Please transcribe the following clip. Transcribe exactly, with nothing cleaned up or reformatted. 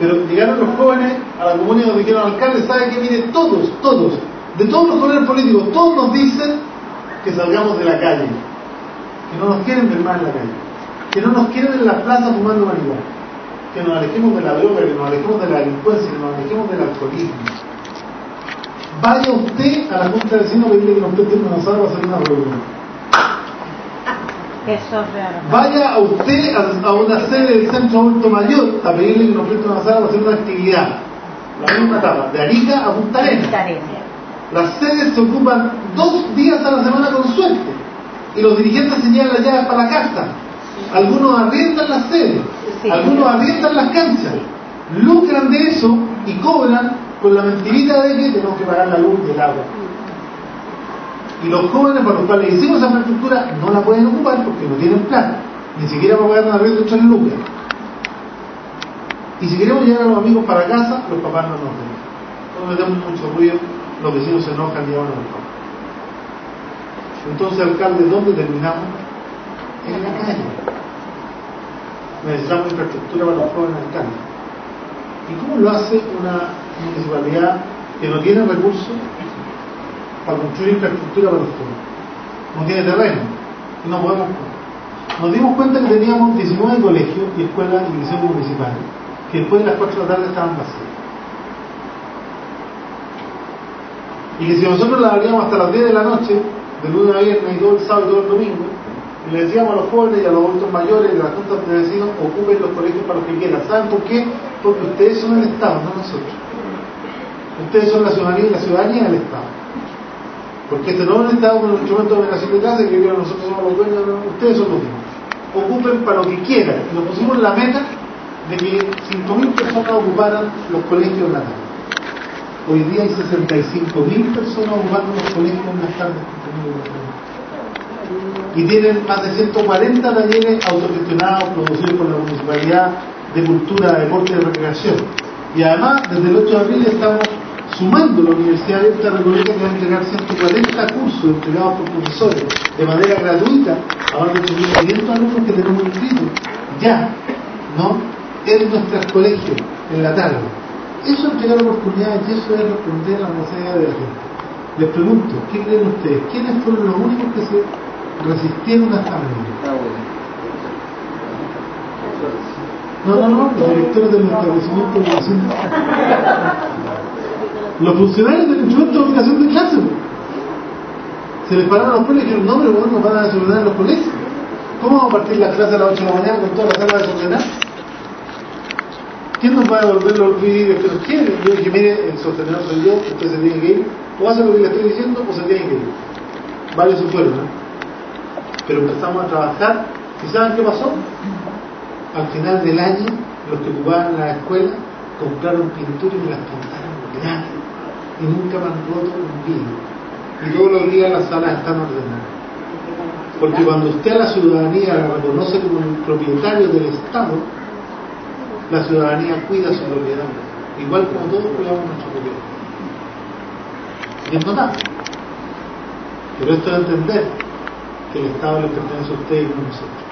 Pero llegaron los jóvenes a la comunidad donde dijeron al alcalde, ¿sabe qué? Mire, todos, todos, de todos los jóvenes políticos, todos nos dicen que salgamos de la calle, que no nos quieren ver más en la calle, que no nos quieren en la plaza fumando marihuana, que nos alejemos de la droga, que nos alejemos de la delincuencia, que nos alejemos del alcoholismo. Vaya usted a la Junta de Vecinos a pedirle que nos presten una sala para hacer una reunión. Eso es real. Vaya a usted a, a una sede del Centro Adulto Mayor a pedirle que nos presten una sala para hacer una actividad. La misma etapa, de Arica a Punta Arenas. Las sedes se ocupan dos días a la semana con suerte. Y los dirigentes se llevan las llaves para la casa. Algunos arriendan las sedes, sí, algunos arriendan las canchas, lucran de eso y cobran con la mentirita de que tenemos que pagar la luz y el agua. Y los jóvenes para los cuales hicimos esa infraestructura no la pueden ocupar porque no tienen plata, ni siquiera para pagar una arriendo de tres lucas. Y si queremos llevar a los amigos para casa, los papás no nos dejan. Nos metemos mucho ruido, los vecinos se enojan y llevan a los papás. Entonces, alcalde, ¿dónde terminamos? En la calle. Necesitamos infraestructura para los jóvenes alcaldes. ¿Y cómo lo hace una municipalidad que no tiene recursos para construir infraestructura para los jóvenes? No tiene terreno y no podemos. Nos dimos cuenta que teníamos diecinueve colegios y escuelas y liceos municipales que después de las cuatro de la tarde estaban vacíos. Y que si nosotros la abríamos hasta las diez de la noche, de lunes a viernes y todo el sábado y todo el domingo, y le decíamos a los jóvenes y a los adultos mayores de las juntas de vecinos, ocupen los colegios para los que quieran. ¿Saben por qué? Porque ustedes son el Estado, no nosotros. Ustedes son la ciudadanía y la ciudadanía del Estado. Porque este no es un Estado con un instrumento de dominación de clase que nosotros somos los dueños, no, ustedes son los dueños. Ocupen para lo que quieran. Y nos pusimos la meta de que cinco mil personas ocuparan los colegios en la tarde. Hoy día hay sesenta y cinco mil personas ocupando los colegios en las tardes. Y tienen más de ciento cuarenta talleres autogestionados, producidos por la Municipalidad de Cultura, Deporte y Recreación. Y además, desde el ocho de abril estamos sumando la Universidad Abierta de Recoleta, que va a entregar ciento cuarenta cursos entregados por profesores de manera gratuita a más de ocho mil quinientos alumnos que tenemos inscritos ya, ¿no?, en nuestros colegios, en la tarde. Eso es entregar oportunidades y eso es responder a la necesidad de la gente. Les pregunto, ¿qué creen ustedes? ¿Quiénes fueron los únicos que se resistieron a esta medida? No, no, no, los directores del establecimiento de educación. Los funcionarios del instrumento de educación de clase. Se les pararon los pelos y dijeron, no, pero bueno, nos van a desordenar en los colegios. ¿Cómo vamos a partir las clases a las ocho de la mañana con toda la sala desordenada? ¿Quién nos va a devolver los vídeos que nos quieren? Yo dije, mire, el sostenedor soy yo, usted se tiene que ir, o hace lo que le estoy diciendo o se tiene que ir. Varios se fueron, ¿no? Pero empezamos a trabajar, ¿y saben qué pasó? Al final del año, los que ocupaban la escuela compraron pintura y me las pintaron gratis. Y nunca me han roto un vidrio. Y todos los días las salas están ordenadas. Porque cuando usted a la ciudadanía la reconoce como el propietario del Estado, la ciudadanía cuida su propiedad, igual como todos cuidamos nuestra propiedad. Y es notable. Pero esto es entender que el Estado le pertenece a usted y no a nosotros.